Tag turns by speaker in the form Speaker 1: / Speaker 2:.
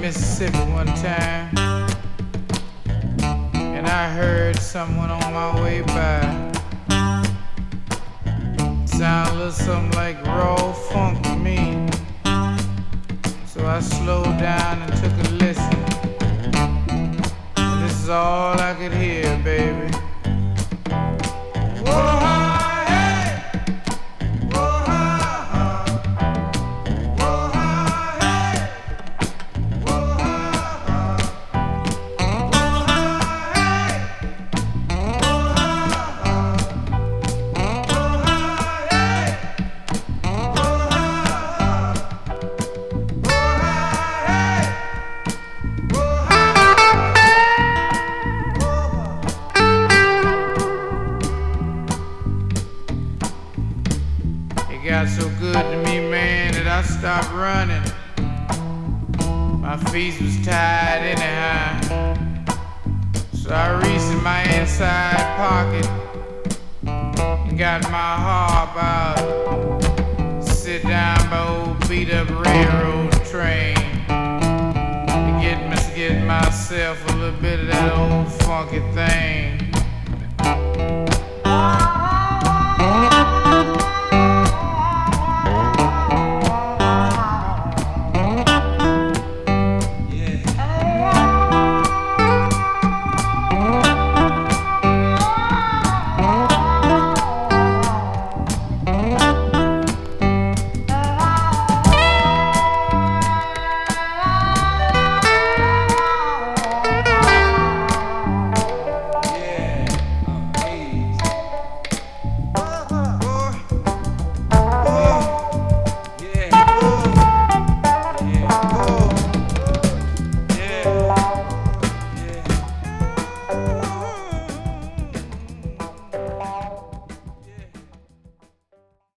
Speaker 1: Mississippi one time, and I heard someone on my way by. Sound a little something like raw funk to me. So I slowed down and took a listen. And this is all I could hear, baby. It got so good to me, man, that I stopped running. My feet was tired anyhow. So I reached in my inside pocket and got my harp out. Sit down by old beat up railroad train to get myself a little bit of that old funky thing.